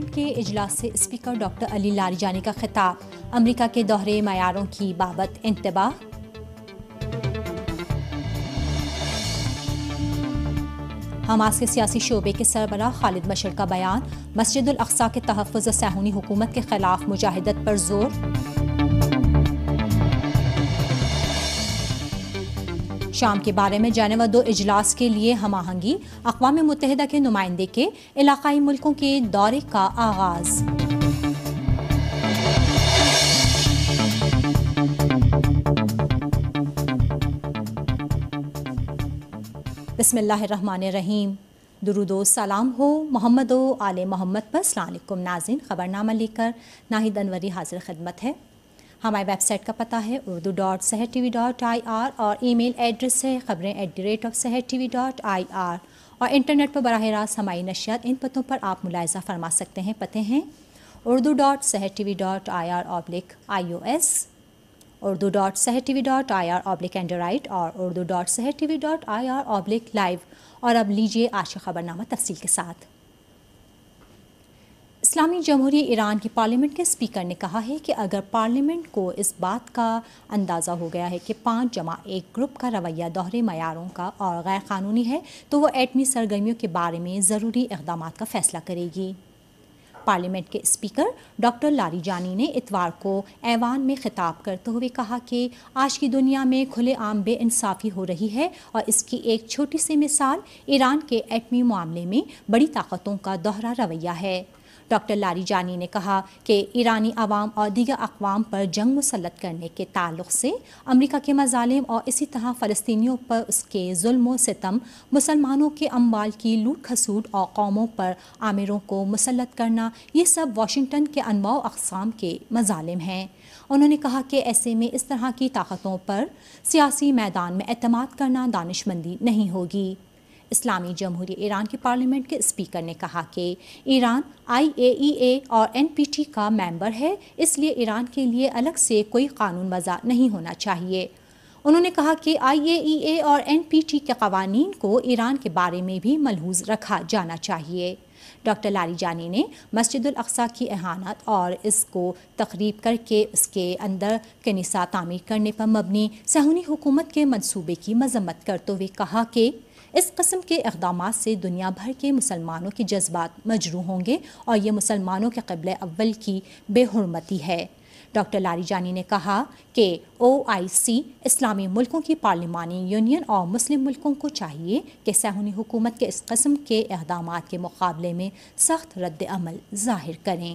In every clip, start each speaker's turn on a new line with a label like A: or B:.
A: Parliament کے اجلاس سے اسپیکر ڈاکٹر علی لاریجانی کا خطاب، امریکہ کے دوہرے معیاروں کی بابت انتباہ۔ حماس کے سیاسی شعبے کے سربراہ خالد مشعل کا بیان، مسجد الاقصی کے تحفظ صہیونی حکومت کے خلاف مجاہدت پر زور۔ شام کے بارے میں جنیوا 2 اجلاس کے لیے ہم آہنگی، اقوام متحدہ کے نمائندے کے علاقائی ملکوں کے دورے کا آغاز۔ بسم اللہ الرحمن الرحیم، درود و سلام ہو محمد و آل محمد پر۔ السلام علیکم ناظرین، خبرنامہ لے کر ناہید انوری حاضر خدمت ہے۔ ہماری ویب سائٹ کا پتہ ہے urdu.sehertv.ir اور ای میل ایڈریس ہے خبریں@sehertv.ir اور انٹرنیٹ پر براہ راست ہماری نشریات ان پتوں پر آپ ملاحظہ فرما سکتے ہیں۔ پتے ہیں urdu.sehertv.ir/ios، urdu.sehertv.ir/android اور urdu.sehertv.ir/live۔ اور اب لیجیے آج کا خبرنامہ تفصیل کے ساتھ۔ اسلامی جمہوریہ ایران کی پارلیمنٹ کے اسپیکر نے کہا ہے کہ اگر پارلیمنٹ کو اس بات کا اندازہ ہو گیا ہے کہ 5+1 گروپ کا رویہ دوہرے معیاروں کا اور غیر قانونی ہے تو وہ ایٹمی سرگرمیوں کے بارے میں ضروری اقدامات کا فیصلہ کرے گی۔ پارلیمنٹ کے اسپیکر ڈاکٹر لاریجانی نے اتوار کو ایوان میں خطاب کرتے ہوئے کہا کہ آج کی دنیا میں کھلے عام بے انصافی ہو رہی ہے اور اس کی ایک چھوٹی سی مثال ایران کے ایٹمی معاملے میں بڑی طاقتوں کا دوہرا رویہ ہے۔ ڈاکٹر لاریجانی نے کہا کہ ایرانی عوام اور دیگر اقوام پر جنگ مسلط کرنے کے تعلق سے امریکہ کے مظالم اور اسی طرح فلسطینیوں پر اس کے ظلم و ستم، مسلمانوں کے اموال کی لوٹ کھسوٹ اور قوموں پر آمروں کو مسلط کرنا، یہ سب واشنگٹن کے انواع و اقسام کے مظالم ہیں۔ انہوں نے کہا کہ ایسے میں اس طرح کی طاقتوں پر سیاسی میدان میں اعتماد کرنا دانشمندی نہیں ہوگی۔ اسلامی جمہوریہ ایران کی پارلیمنٹ کے اسپیکر نے کہا کہ ایران IAEA اور NPT کا ممبر ہے، اس لیے ایران کے لیے الگ سے کوئی قانون وضع نہیں ہونا چاہیے۔ انہوں نے کہا کہ IAEA اور NPT کے قوانین کو ایران کے بارے میں بھی ملحوظ رکھا جانا چاہیے۔ ڈاکٹر لاریجانی نے مسجد الاقصی کی احانت اور اس کو تخریب کر کے اس کے اندر کنیسہ تعمیر کرنے پر مبنی صہیونی حکومت کے منصوبے کی مذمت کرتے ہوئے کہا کہ اس قسم کے اقدامات سے دنیا بھر کے مسلمانوں کے جذبات مجروح ہوں گے اور یہ مسلمانوں کے قبلہ اول کی بے حرمتی ہے۔ ڈاکٹر لاریجانی نے کہا کہ OIC اسلامی ملکوں کی پارلیمانی یونین اور مسلم ملکوں کو چاہیے کہ صہیونی حکومت کے اس قسم کے اقدامات کے مقابلے میں سخت رد عمل ظاہر کریں۔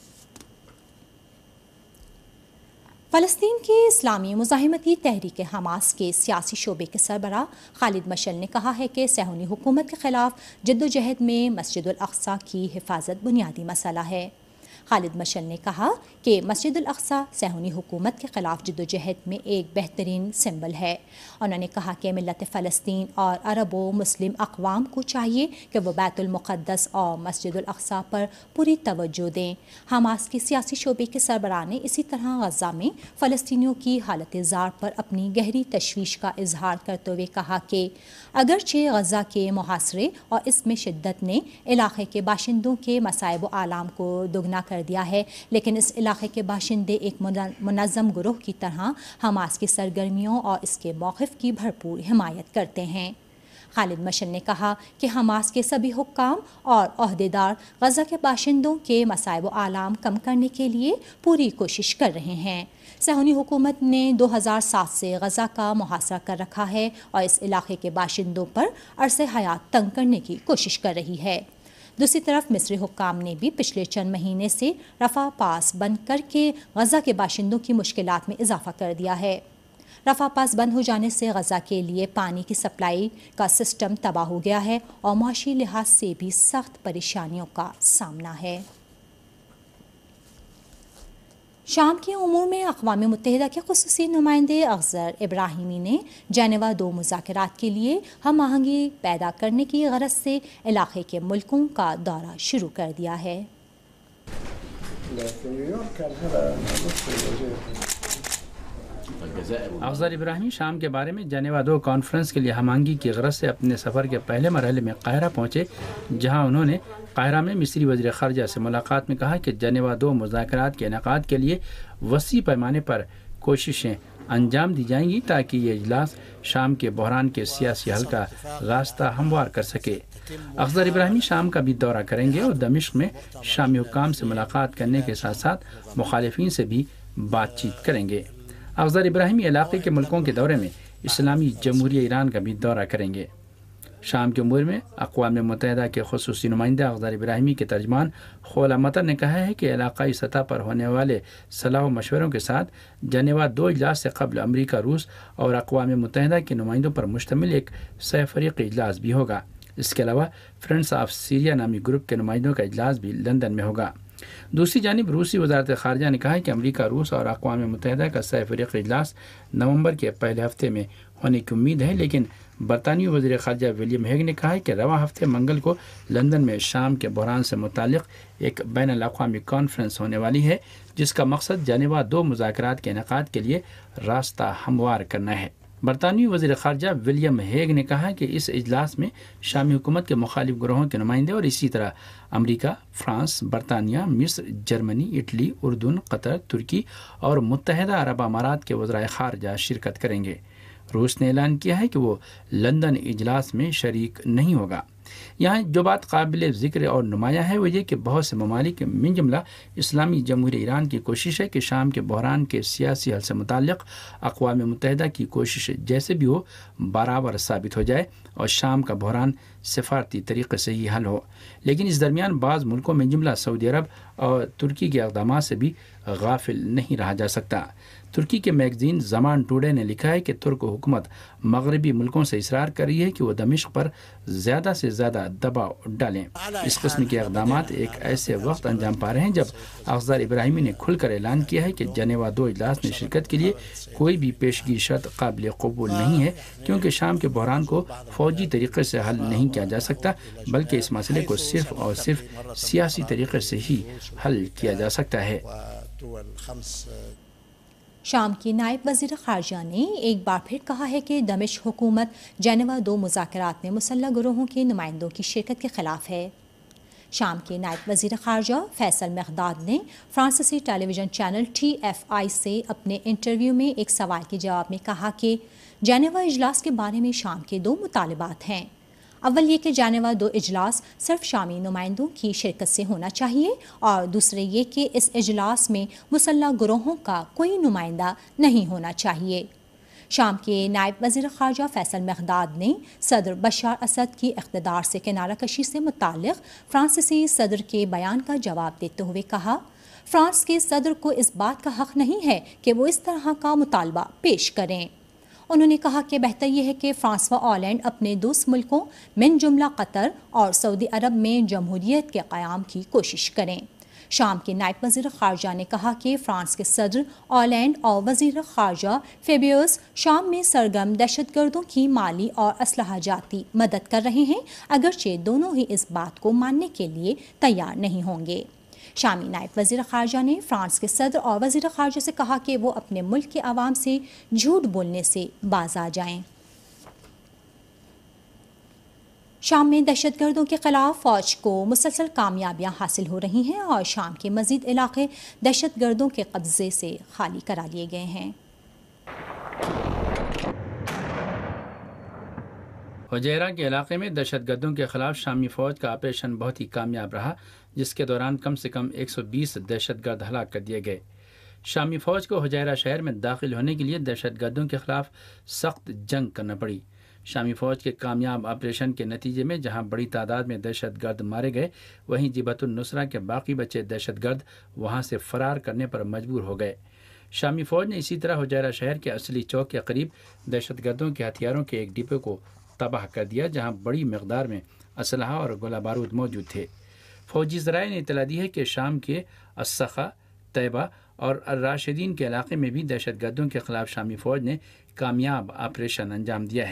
A: فلسطین کی اسلامی مزاحمتی تحریک حماس کے سیاسی شعبے کے سربراہ خالد مشعل نے کہا ہے کہ صہیونی حکومت کے خلاف جدوجہد میں مسجد الاقصی کی حفاظت بنیادی مسئلہ ہے۔ خالد مشعل نے کہا کہ مسجد الاقصی صہیونی حکومت کے خلاف جدوجہد میں ایک بہترین سمبل ہے۔ انہوں نے کہا کہ ملت فلسطین اور عرب و مسلم اقوام کو چاہیے کہ وہ بیت المقدس اور مسجد الاقصی پر پوری توجہ دیں۔ حماس کے سیاسی شعبے کے سربراہ نے اسی طرح غزہ میں فلسطینیوں کی حالت زار پر اپنی گہری تشویش کا اظہار کرتے ہوئے کہا کہ اگرچہ غزہ کے محاصرے اور اس میں شدت نے علاقے کے باشندوں کے مصائب و آلام کو دگنا کر دیا ہے، لیکن اس علاقے کے باشندے ایک منظم گروہ کی طرح حماس کی سرگرمیوں اور اس کے موقف کی بھرپور حمایت کرتے ہیں۔ خالد مشعل نے کہا کہ حماس کے سبھی حکام اور عہدیدار غزہ کے باشندوں کے مصائب و آلام کم کرنے کے لیے پوری کوشش کر رہے ہیں۔ صہیونی حکومت نے 2007 سے غزہ کا محاصرہ کر رکھا ہے اور اس علاقے کے باشندوں پر عرص حیات تنگ کرنے کی کوشش کر رہی ہے۔ دوسری طرف مصری حکام نے بھی پچھلے چند مہینے سے رفح پاس بند کر کے غزہ کے باشندوں کی مشکلات میں اضافہ کر دیا ہے۔ رفح پاس بند ہو جانے سے غزہ کے لیے پانی کی سپلائی کا سسٹم تباہ ہو گیا ہے اور معاشی لحاظ سے بھی سخت پریشانیوں کا سامنا ہے۔ شام کے امور میں اقوام متحدہ کے خصوصی نمائندے اخضر ابراہیمی نے جنیوا 2 مذاکرات کے لیے ہم آہنگی پیدا کرنے کی غرض سے علاقے کے ملکوں کا دورہ شروع کر دیا ہے۔
B: افضل ابراہیمی شام کے بارے میں جنیوا 2 کانفرنس کے لیے ہم آہنگی کی غرض سے اپنے سفر کے پہلے مرحلے میں قاہرہ پہنچے، جہاں انہوں نے قاہرہ میں مصری وزیر خارجہ سے ملاقات میں کہا کہ جنیوا 2 مذاکرات کے انعقاد کے لیے وسیع پیمانے پر کوششیں انجام دی جائیں گی تاکہ یہ اجلاس شام کے بحران کے سیاسی حل کا راستہ ہموار کر سکے۔ افضل ابراہیمی شام کا بھی دورہ کریں گے اور دمشق میں شامی حکام سے ملاقات کرنے کے ساتھ ساتھ مخالفین سے بھی بات چیت کریں گے۔ افضل ابراہیمی علاقے کے ملکوں کے دورے میں اسلامی جمہوریہ ایران کا بھی دورہ کریں گے۔ شام کے امور میں اقوام متحدہ کے خصوصی نمائندہ افضل ابراہیمی کے ترجمان خولا مطر نے کہا ہے کہ علاقائی سطح پر ہونے والے صلاح و مشوروں کے ساتھ جنیوا 2 اجلاس سے قبل امریکہ، روس اور اقوام متحدہ کے نمائندوں پر مشتمل ایک 100 فریقی اجلاس بھی ہوگا۔ اس کے علاوہ فرینڈز آف سیریا نامی گروپ کے نمائندوں کا اجلاس بھی لندن میں ہوگا۔ دوسری جانب روسی وزارت خارجہ نے کہا ہے کہ امریکہ، روس اور اقوام متحدہ کا 100 فریقی اجلاس نومبر کے پہلے ہفتے میں ہونے کی امید ہے، لیکن برطانوی وزیر خارجہ ولیم ہیگ نے کہا ہے کہ رواں ہفتے منگل کو لندن میں شام کے بحران سے متعلق ایک بین الاقوامی کانفرنس ہونے والی ہے، جس کا مقصد جنیوا 2 مذاکرات کے انعقاد کے لیے راستہ ہموار کرنا ہے۔ برطانوی وزیر خارجہ ولیم ہیگ نے کہا کہ اس اجلاس میں شامی حکومت کے مخالف گروہوں کے نمائندے اور اسی طرح امریکہ، فرانس، برطانیہ، مصر، جرمنی، اٹلی، اردن، قطر، ترکی اور متحدہ عرب امارات کے وزرائے خارجہ شرکت کریں گے۔ روس نے اعلان کیا ہے کہ وہ لندن اجلاس میں شریک نہیں ہوگا۔ یہاں جو بات قابل ذکر اور نمایاں ہے وہ یہ کہ بہت سے ممالک من جملہ اسلامی جمہوریہ ایران کی کوشش ہے کہ شام کے بحران کے سیاسی حل سے متعلق اقوام متحدہ کی کوشش جیسے بھی ہو برابر ثابت ہو جائے اور شام کا بحران سفارتی طریقے سے ہی حل ہو، لیکن اس درمیان بعض ملکوں میں جملہ سعودی عرب اور ترکی کے اقدامات سے بھی غافل نہیں رہا جا سکتا۔ ترکی کے میگزین زمان ٹوڈے نے لکھا ہے کہ ترک حکومت مغربی ملکوں سے اصرار کر رہی ہے کہ وہ دمشق پر زیادہ سے زیادہ دباؤ ڈالیں۔ اس قسم کے اقدامات ایک ایسے وقت انجام پا رہے ہیں جب افضل ابراہیمی نے کھل کر اعلان کیا ہے کہ جنیوا 2 اجلاس میں شرکت کے لیے کوئی بھی پیشگی شرط قابل قبول نہیں ہے، کیونکہ شام کے بحران کو فوجی طریقے سے حل نہیں کیا جا سکتا، بلکہ اس مسئلے کو صرف اور صرف سیاسی طریقے سے ہی حل کیا جا سکتا ہے۔
A: شام کی نائب وزیر خارجہ نے ایک بار پھر کہا ہے کہ دمشق حکومت جنیوا 2 مذاکرات میں مسلح گروہوں کے نمائندوں کی شرکت کے خلاف ہے۔ شام کے نائب وزیر خارجہ فیصل مقداد نے فرانسیسی ٹیلی ویژن چینل TFI سے اپنے انٹرویو میں ایک سوال کے جواب میں کہا کہ جنیوا اجلاس کے بارے میں شام کے 2 مطالبات ہیں۔ اول یہ کہ جنیوا 2 اجلاس صرف شامی نمائندوں کی شرکت سے ہونا چاہیے، اور دوسرے یہ کہ اس اجلاس میں مسلح گروہوں کا کوئی نمائندہ نہیں ہونا چاہیے۔ شام کے نائب وزیر خارجہ فیصل مقداد نے صدر بشار اسد کی اقتدار سے کنارہ کشی سے متعلق فرانسیسی صدر کے بیان کا جواب دیتے ہوئے کہا، فرانس کے صدر کو اس بات کا حق نہیں ہے کہ وہ اس طرح کا مطالبہ پیش کریں۔ انہوں نے کہا کہ بہتر یہ ہے کہ فرانس و آلینڈ اپنے دوست ملکوں من جملہ قطر اور سعودی عرب میں جمہوریت کے قیام کی کوشش کریں۔ شام کے نائب وزیر خارجہ نے کہا کہ فرانس کے صدر، آلینڈ اور وزیر خارجہ فیبیوس شام میں سرگرم دہشت گردوں کی مالی اور اسلحہ جاتی مدد کر رہے ہیں، اگرچہ دونوں ہی اس بات کو ماننے کے لیے تیار نہیں ہوں گے۔ شامی نائب وزیر خارجہ نے فرانس کے صدر اور وزیر خارجہ سے کہا کہ وہ اپنے ملک کے عوام سے جھوٹ بولنے سے باز آ جائیں۔ شام میں دہشت گردوں کے خلاف فوج کو مسلسل کامیابیاں حاصل ہو رہی ہیں اور شام کے مزید علاقے دہشت گردوں کے قبضے سے خالی کرا لیے گئے ہیں۔
B: حجیرہ کے علاقے میں دہشت گردوں کے خلاف شامی فوج کا آپریشن بہت ہی کامیاب رہا، جس کے دوران کم سے کم 120 دہشت گرد ہلاک کر دیے گئے۔ شامی فوج کو حجیرہ شہر میں داخل ہونے کے لیے دہشت گردوں کے خلاف سخت جنگ کرنا پڑی۔ شامی فوج کے کامیاب آپریشن کے نتیجے میں جہاں بڑی تعداد میں دہشت گرد مارے گئے، وہیں جبہت النصرہ کے باقی بچے دہشت گرد وہاں سے فرار کرنے پر مجبور ہو گئے۔ شامی فوج نے اسی طرح حجیرہ شہر کے اصلی چوک کے قریب دہشت گردوں کے ہتھیاروں کے ایک ڈپو کو تباہ کر دیا، جہاں بڑی مقدار میں اسلحہ اور گولہ بارود موجود تھے۔ فوجی ذرائع نے اطلاع دی ہے کہ شام کے السخا، طیبہ اور الراشدین کے علاقے میں بھی دہشت گردوں کے خلاف شامی فوج نے کامیاب آپریشن انجام دیا ہے۔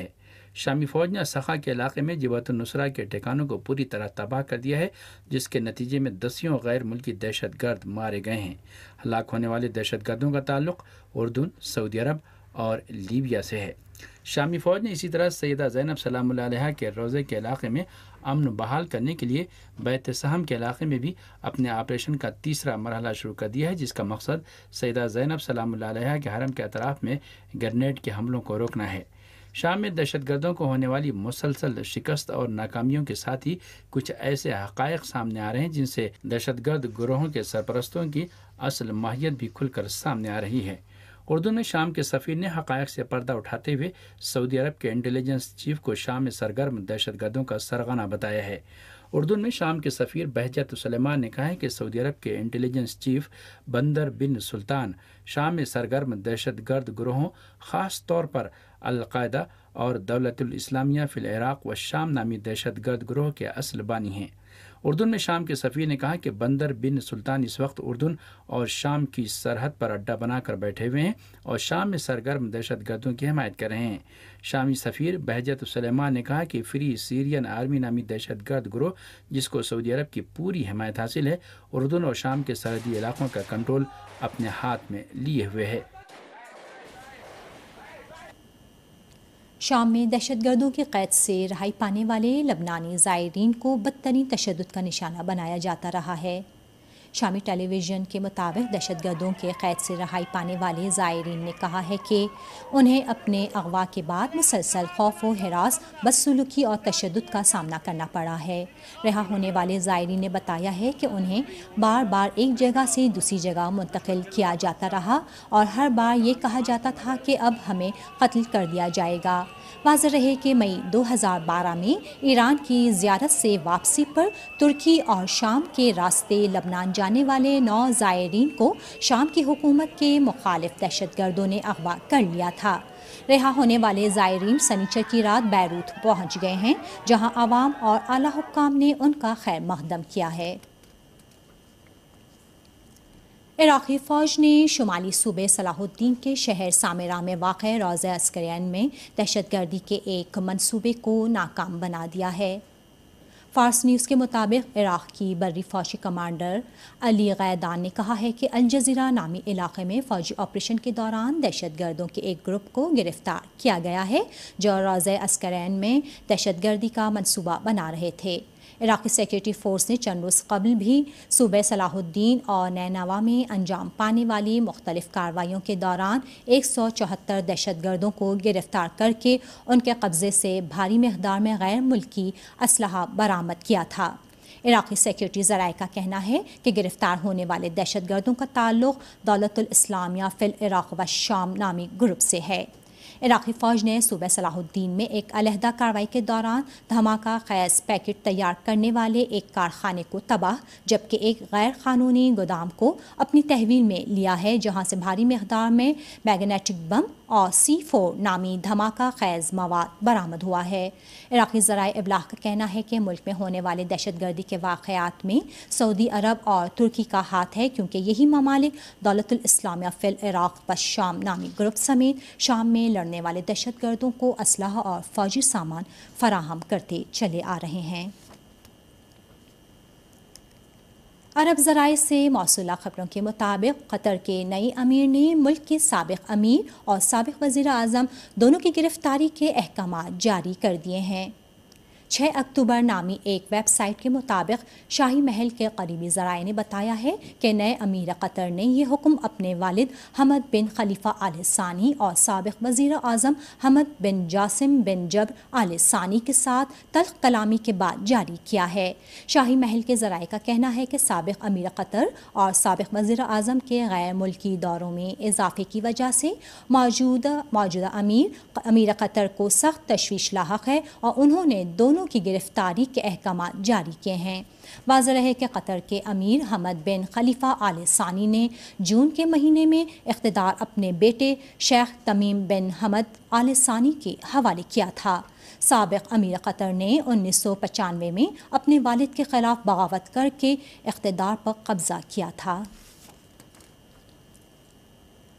B: شامی فوج نے سخا کے علاقے میں جبہت النصرہ کے ٹھکانوں کو پوری طرح تباہ کر دیا ہے، جس کے نتیجے میں دسیوں غیر ملکی دہشت گرد مارے گئے ہیں۔ ہلاک ہونے والے دہشت گردوں کا تعلق اردن، سعودی عرب اور لیبیا سے ہے۔ شامی فوج نے اسی طرح سیدہ زینب سلام اللہ علیہ کے روضے کے علاقے میں امن بحال کرنے کے لیے بیت سہم کے علاقے میں بھی اپنے آپریشن کا تیسرا مرحلہ شروع کر دیا ہے، جس کا مقصد سیدہ زینب سلام اللہ علیہ کے حرم کے اطراف میں گرنیڈ کے حملوں کو روکنا ہے۔ شام میں دہشت گردوں کو ہونے والی مسلسل شکست اور ناکامیوں کے ساتھ ہی کچھ ایسے حقائق سامنے آ رہے ہیں جن سے دہشت گرد گروہوں کے سرپرستوں کی اصل ماہیت بھی کھل کر سامنے آ رہی ہے۔ اردن میں شام کے سفیر نے حقائق سے پردہ اٹھاتے ہوئے سعودی عرب کے انٹیلیجنس چیف کو شام میں سرگرم دہشت گردوں کا سرغنہ بتایا ہے۔ اردن میں شام کے سفیر بہجت سلیمان نے کہا ہے کہ سعودی عرب کے انٹیلیجنس چیف بندر بن سلطان شام میں سرگرم دہشت گرد گروہوں، خاص طور پر القاعدہ اور دولت الاسلامیہ فی العراق و شام نامی دہشت گرد گروہ کے اصل بانی ہیں۔ اردن میں شام کے سفیر نے کہا کہ بندر بن سلطان اس وقت اردن اور شام کی سرحد پر اڈہ بنا کر بیٹھے ہوئے ہیں اور شام میں سرگرم دہشت گردوں کی حمایت کر رہے ہیں۔ شامی سفیر بہجت سلیمان نے کہا کہ فری سیرین آرمی نامی دہشت گرد گروہ، جس کو سعودی عرب کی پوری حمایت حاصل ہے، اردن اور شام کے سرحدی علاقوں کا کنٹرول اپنے ہاتھ میں لیے ہوئے ہے۔
A: شام میں دہشت گردوں کی قید سے رہائی پانے والے لبنانی زائرین کو بدترین تشدد کا نشانہ بنایا جاتا رہا ہے۔ شامی ٹیلی ویژن کے مطابق دہشت گردوں کے قید سے رہائی پانے والے زائرین نے کہا ہے کہ انہیں اپنے اغوا کے بعد مسلسل خوف و ہراس، بدسلوکی اور تشدد کا سامنا کرنا پڑا ہے۔ رہا ہونے والے زائرین نے بتایا ہے کہ انہیں بار بار ایک جگہ سے دوسری جگہ منتقل کیا جاتا رہا اور ہر بار یہ کہا جاتا تھا کہ اب ہمیں قتل کر دیا جائے گا۔ واضح رہے کہ مئی 2012 میں ایران کی زیارت سے واپسی پر ترکی اور شام کے راستے لبنان جانے والے 9 زائرین کو شام کی حکومت کے مخالف دہشت گردوں نے اغوا کر لیا تھا۔ رہا ہونے والے زائرین سنیچر کی رات بیروت پہنچ گئے ہیں، جہاں عوام اور اعلیٰ حکام نے ان کا خیر مقدم کیا ہے۔ عراقی فوج نے شمالی صوبے صلاح الدین کے شہر سامرہ میں واقع روضہ عسکریان میں دہشت گردی کے ایک منصوبے کو ناکام بنا دیا ہے۔ فارس نیوز کے مطابق عراق کی بری فوجی کمانڈر علی غیدان نے کہا ہے کہ الجزیرہ نامی علاقے میں فوجی آپریشن کے دوران دہشت گردوں کے ایک گروپ کو گرفتار کیا گیا ہے جو روضہ عسکریان میں دہشت گردی کا منصوبہ بنا رہے تھے۔ عراقی سیکورٹی فورس نے چند روز قبل بھی صوبہ صلاح الدین اور نینوا میں انجام پانے والی مختلف کارروائیوں کے دوران 174 دہشت گردوں کو گرفتار کر کے ان کے قبضے سے بھاری مقدار میں غیر ملکی اسلحہ برآمد کیا تھا۔ عراقی سیکورٹی ذرائع کا کہنا ہے کہ گرفتار ہونے والے دہشت گردوں کا تعلق دولت الاسلامیہ فی العراق و شام نامی گروپ سے ہے۔ عراقی فوج نے صوبہ صلاح الدین میں ایک علیحدہ کارروائی کے دوران دھماکہ خیز پیکٹ تیار کرنے والے ایک کارخانے کو تباہ جبکہ ایک غیر قانونی گودام کو اپنی تحویل میں لیا ہے، جہاں سے بھاری مقدار میں میگنیٹک بم اور C4 نامی دھماکہ خیز مواد برآمد ہوا ہے۔ عراقی ذرائع ابلاغ کا کہنا ہے کہ ملک میں ہونے والے دہشت گردی کے واقعات میں سعودی عرب اور ترکی کا ہاتھ ہے، کیونکہ یہی ممالک دولت الاسلامیہ فی العراق و شام نامی گروپ سمیت شام میں لڑنے والے دہشت گردوں کو اسلحہ اور فوجی سامان فراہم کرتے چلے آ رہے ہیں۔ عرب ذرائع سے موصولہ خبروں کے مطابق قطر کے نئے امیر نے ملک کے سابق امیر اور سابق وزیر اعظم دونوں کی گرفتاری کے احکامات جاری کر دیے ہیں۔ 6 اکتوبر نامی ایک ویب سائٹ کے مطابق شاہی محل کے قریبی ذرائع نے بتایا ہے کہ نئے امیر قطر نے یہ حکم اپنے والد حمد بن خلیفہ آل ثانی اور سابق وزیر اعظم حمد بن جاسم بن جبر آل ثانی کے ساتھ تلخ کلامی کے بعد جاری کیا ہے۔ شاہی محل کے ذرائع کا کہنا ہے کہ سابق امیر قطر اور سابق وزیر اعظم کے غیر ملکی دوروں میں اضافے کی وجہ سے موجودہ امیر قطر کو سخت تشویش لاحق ہے اور انہوں نے دونوں کی گرفتاری کے احکامات جاری کیے ہیں۔ واضح رہے کہ قطر کے امیر حمد بن خلیفہ آل ثانی نے جون کے مہینے میں اقتدار اپنے بیٹے شیخ تمیم بن حمد آل ثانی کے حوالے کیا تھا۔ سابق امیر قطر نے 1995 میں اپنے والد کے خلاف بغاوت کر کے اقتدار پر قبضہ کیا تھا۔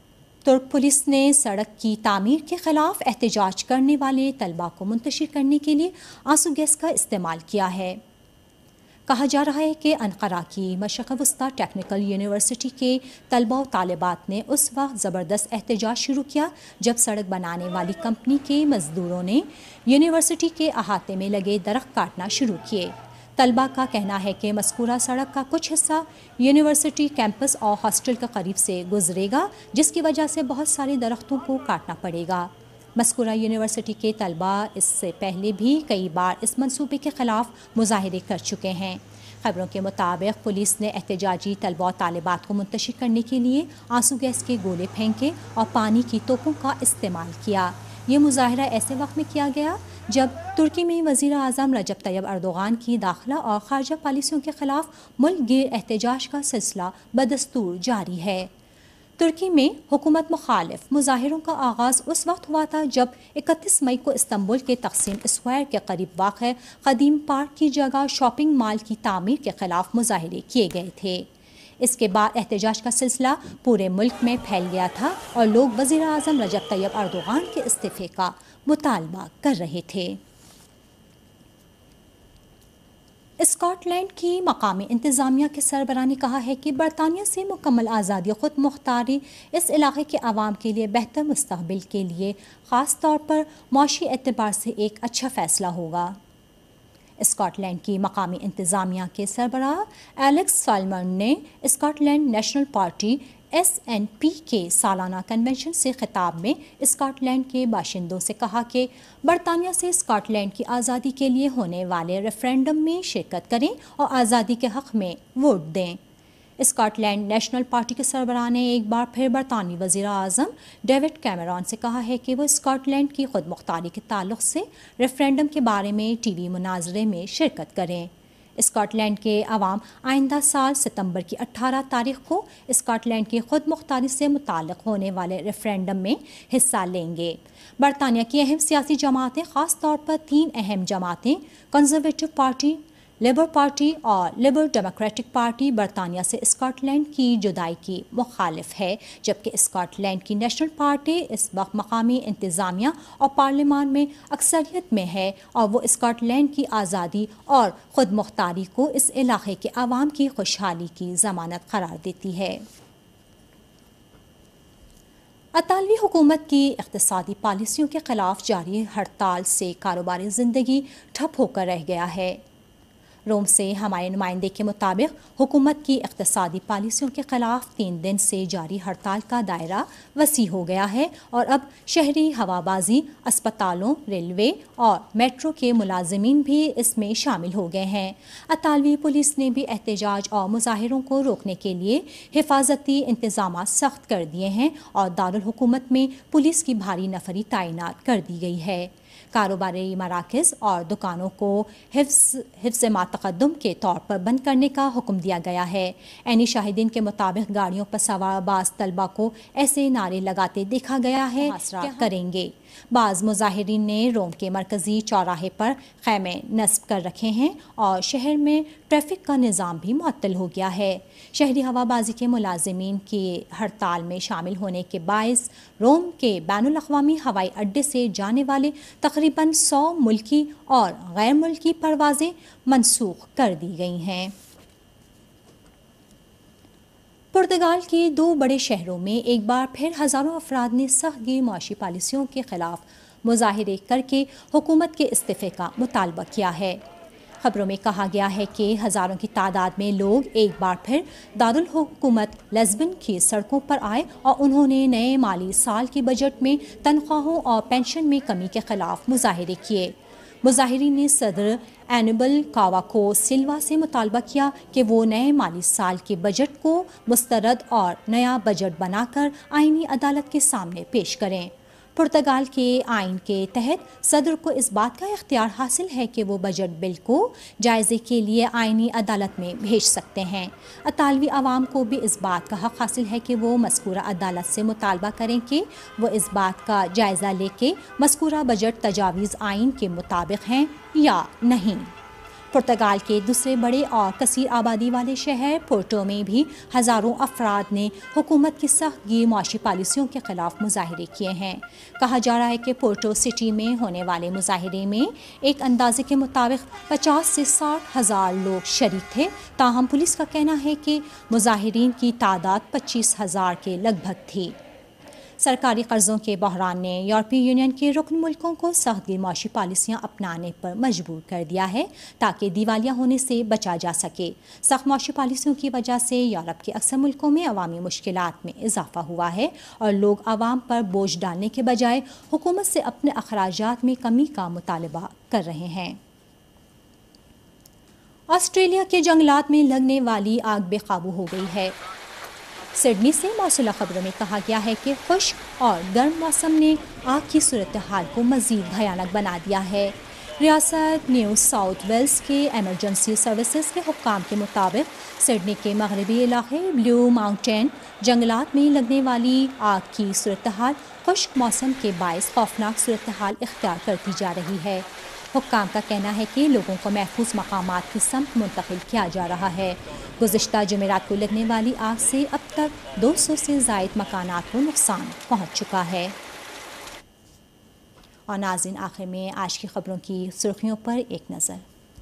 A: ترک پولیس نے سڑک کی تعمیر کے خلاف احتجاج کرنے والے طلباء کو منتشر کرنے کے لیے آنسو گیس کا استعمال کیا ہے۔ کہا جا رہا ہے کہ انقرہ کی مشرق وسطی ٹیکنیکل یونیورسٹی کے طلباء و طالبات نے اس وقت زبردست احتجاج شروع کیا جب سڑک بنانے والی کمپنی کے مزدوروں نے یونیورسٹی کے احاطے میں لگے درخت کاٹنا شروع کیے۔ طلباء کا کہنا ہے کہ مذکورہ سڑک کا کچھ حصہ یونیورسٹی کیمپس اور ہاسٹل کے قریب سے گزرے گا، جس کی وجہ سے بہت سارے درختوں کو کاٹنا پڑے گا۔ مذکورہ یونیورسٹی کے طلباء اس سے پہلے بھی کئی بار اس منصوبے کے خلاف مظاہرے کر چکے ہیں۔ خبروں کے مطابق پولیس نے احتجاجی طلباء و طالبات کو منتشر کرنے کے لیے آنسو گیس کے گولے پھینکے اور پانی کی توپوں کا استعمال کیا۔ یہ مظاہرہ ایسے وقت میں کیا گیا جب ترکی میں وزیر اعظم رجب طیب اردوغان کی داخلہ اور خارجہ پالیسیوں کے خلاف ملک گیر احتجاج کا سلسلہ بدستور جاری ہے۔ ترکی میں حکومت مخالف مظاہروں کا آغاز اس وقت ہوا تھا جب 31 مئی کو استنبول کے تقسیم اسکوائر کے قریب واقع قدیم پارک کی جگہ شاپنگ مال کی تعمیر کے خلاف مظاہرے کیے گئے تھے۔ اس کے بعد احتجاج کا سلسلہ پورے ملک میں پھیل گیا تھا اور لوگ وزیر اعظم رجب طیب اردوغان کے استعفے کا مطالبہ کر رہے تھے۔ اسکاٹ لینڈ کی مقامی انتظامیہ کے سربراہ نے کہا ہے کہ برطانیہ سے مکمل آزادی خود مختاری اس علاقے کے عوام کے لیے بہتر مستقبل کے لیے خاص طور پر معاشی اعتبار سے ایک اچھا فیصلہ ہوگا۔ اسکاٹ لینڈ کی مقامی انتظامیہ کے سربراہ ایلیکس سالمن نے Scotland national party SNP کے سالانہ کنونشن سے خطاب میں اسکاٹ لینڈ کے باشندوں سے کہا کہ برطانیہ سے اسکاٹ لینڈ کی آزادی کے لیے ہونے والے ریفرینڈم میں شرکت کریں اور آزادی کے حق میں ووٹ دیں۔ اسکاٹ لینڈ نیشنل پارٹی کے سربراہ نے ایک بار پھر برطانوی وزیر اعظم ڈیوڈ کیمرون سے کہا ہے کہ وہ اسکاٹ لینڈ کی خود مختاری کے تعلق سے ریفرینڈم کے بارے میں ٹی وی مناظرے میں شرکت کریں۔ اسکاٹ لینڈ کے عوام آئندہ سال ستمبر کی 18 تاریخ کو اسکاٹ لینڈ کی خود مختاری سے متعلق ہونے والے ریفرینڈم میں حصہ لیں گے۔ برطانیہ کی اہم سیاسی جماعتیں، خاص طور پر 3 اہم جماعتیں کنزرویٹو پارٹی، لیبر پارٹی اور لبرل ڈیموکریٹک پارٹی، برطانیہ سے اسکاٹ لینڈ کی جدائی کی مخالف ہے، جبکہ اسکاٹ لینڈ کی نیشنل پارٹی اس وقت مقامی انتظامیہ اور پارلیمان میں اکثریت میں ہے اور وہ اسکاٹ لینڈ کی آزادی اور خود مختاری کو اس علاقے کے عوام کی خوشحالی کی ضمانت قرار دیتی ہے۔ اطالوی حکومت کی اقتصادی پالیسیوں کے خلاف جاری ہڑتال سے کاروباری زندگی ٹھپ ہو کر رہ گیا ہے۔ روم سے ہمارے نمائندے کے مطابق حکومت کی اقتصادی پالیسیوں کے خلاف 3 دن سے جاری ہڑتال کا دائرہ وسیع ہو گیا ہے اور اب شہری ہوابازی، اسپتالوں، ریلوے اور میٹرو کے ملازمین بھی اس میں شامل ہو گئے ہیں۔ اطالوی پولیس نے بھی احتجاج اور مظاہروں کو روکنے کے لیے حفاظتی انتظامات سخت کر دیے ہیں اور دارالحکومت میں پولیس کی بھاری نفری تعینات کر دی گئی ہے۔ کاروباری مراکز اور دکانوں کو حفظ ما تقدم کے طور پر بند کرنے کا حکم دیا گیا ہے۔ عینی شاہدین کے مطابق گاڑیوں پر سوار بعض طلبہ کو ایسے نعرے لگاتے دیکھا گیا ہے کہ کریں گے۔ بعض مظاہرین نے روم کے مرکزی چوراہے پر خیمے نصب کر رکھے ہیں اور شہر میں ٹریفک کا نظام بھی معطل ہو گیا ہے۔ شہری ہوابازی کے ملازمین کی ہڑتال میں شامل ہونے کے باعث روم کے بین الاقوامی ہوائی اڈے سے جانے والے تقریباً 100 ملکی اور غیر ملکی پروازیں منسوخ کر دی گئی ہیں۔ پرتگال کے 2 بڑے شہروں میں ایک بار پھر ہزاروں افراد نے سخت گیر معاشی پالیسیوں کے خلاف مظاہرے کر کے حکومت کے استعفے کا مطالبہ کیا ہے۔ خبروں میں کہا گیا ہے کہ ہزاروں کی تعداد میں لوگ ایک بار پھر دارالحکومت لزبن کی سڑکوں پر آئے اور انہوں نے نئے مالی سال کے بجٹ میں تنخواہوں اور پینشن میں کمی کے خلاف مظاہرے کیے۔ مظاہرین نے صدر اینبل کاواکو سلوا سے مطالبہ کیا کہ وہ نئے مالی سال کے بجٹ کو مسترد اور نیا بجٹ بنا کر آئینی عدالت کے سامنے پیش کریں۔ پرتگال کے آئین کے تحت صدر کو اس بات کا اختیار حاصل ہے کہ وہ بجٹ بل کو جائزے کے لیے آئینی عدالت میں بھیج سکتے ہیں۔ اطالوی عوام کو بھی اس بات کا حق حاصل ہے کہ وہ مذکورہ عدالت سے مطالبہ کریں کہ وہ اس بات کا جائزہ لے کہ مذکورہ بجٹ تجاویز آئین کے مطابق ہیں یا نہیں۔ پرتگال کے دوسرے بڑے اور کثیر آبادی والے شہر پورٹو میں بھی ہزاروں افراد نے حکومت کی سخت گیر معاشی پالیسیوں کے خلاف مظاہرے کیے ہیں۔ کہا جا رہا ہے کہ پورٹو سٹی میں ہونے والے مظاہرے میں ایک اندازے کے مطابق 50 سے 60 ہزار لوگ شریک تھے، تاہم پولیس کا کہنا ہے کہ مظاہرین کی تعداد 25 ہزار کے لگ بھگ تھی۔ سرکاری قرضوں کے بحران نے یورپی یونین کے رکن ملکوں کو سخت گیر معاشی پالیسیاں اپنانے پر مجبور کر دیا ہے تاکہ دیوالیہ ہونے سے بچا جا سکے۔ سخت معاشی پالیسیوں کی وجہ سے یورپ کے اکثر ملکوں میں عوامی مشکلات میں اضافہ ہوا ہے اور لوگ عوام پر بوجھ ڈالنے کے بجائے حکومت سے اپنے اخراجات میں کمی کا مطالبہ کر رہے ہیں۔ آسٹریلیا کے جنگلات میں لگنے والی آگ بے قابو ہو گئی ہے۔ سڈنی سے موصولہ خبروں میں کہا گیا ہے کہ خشک اور گرم موسم نے آگ کی صورتحال کو مزید بھیانک بنا دیا ہے۔ ریاست نیو ساؤتھ ویلز کے ایمرجنسی سروسز کے حکام کے مطابق سڈنی کے مغربی علاقے بلیو ماؤنٹین جنگلات میں لگنے والی آگ کی صورتحال خشک موسم کے باعث خوفناک صورتحال اختیار کرتی جا رہی ہے۔ حکام کا کہنا ہے کہ لوگوں کو محفوظ مقامات کی سمت منتقل کیا جا رہا ہے۔ گزشتہ جمعرات کو لگنے والی آگ سے اب تک 200 سے زائد مکانات کو نقصان پہنچ چکا ہے۔ اور ناظرین، آخر میں آج کی خبروں کی سرخیوں پر ایک نظر۔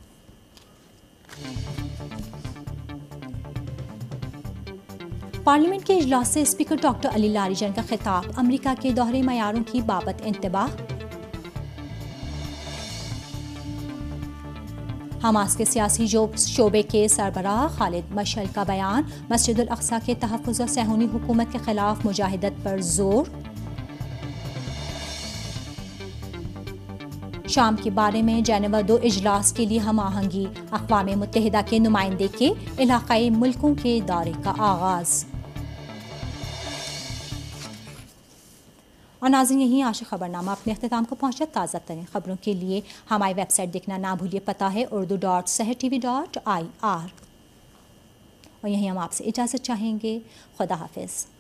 A: پارلیمنٹ کے اجلاس سے اسپیکر ڈاکٹر علی لاریجان کا خطاب، امریکہ کے دوہرے معیاروں کی بابت انتباہ۔ حماس کے سیاسی شعبے کے سربراہ خالد مشعل کا بیان، مسجد الاقصی کے تحفظ اور صہیونی حکومت کے خلاف مجاہدت پر زور۔ شام کے بارے میں جنیوا 2 اجلاس کے لیے ہم آہنگی، اقوام متحدہ کے نمائندے کے علاقائی ملکوں کے دورے کا آغاز۔ اور ناظرین، یہیں آج خبر نامہ اپنے اختتام کو پہنچا۔ تازہ ترین خبروں کے لیے ہماری ویب سائٹ دیکھنا نہ بھولیے، پتہ ہے urdu.sehertv.ir۔ اور یہیں ہم آپ سے اجازت چاہیں گے۔ خدا حافظ۔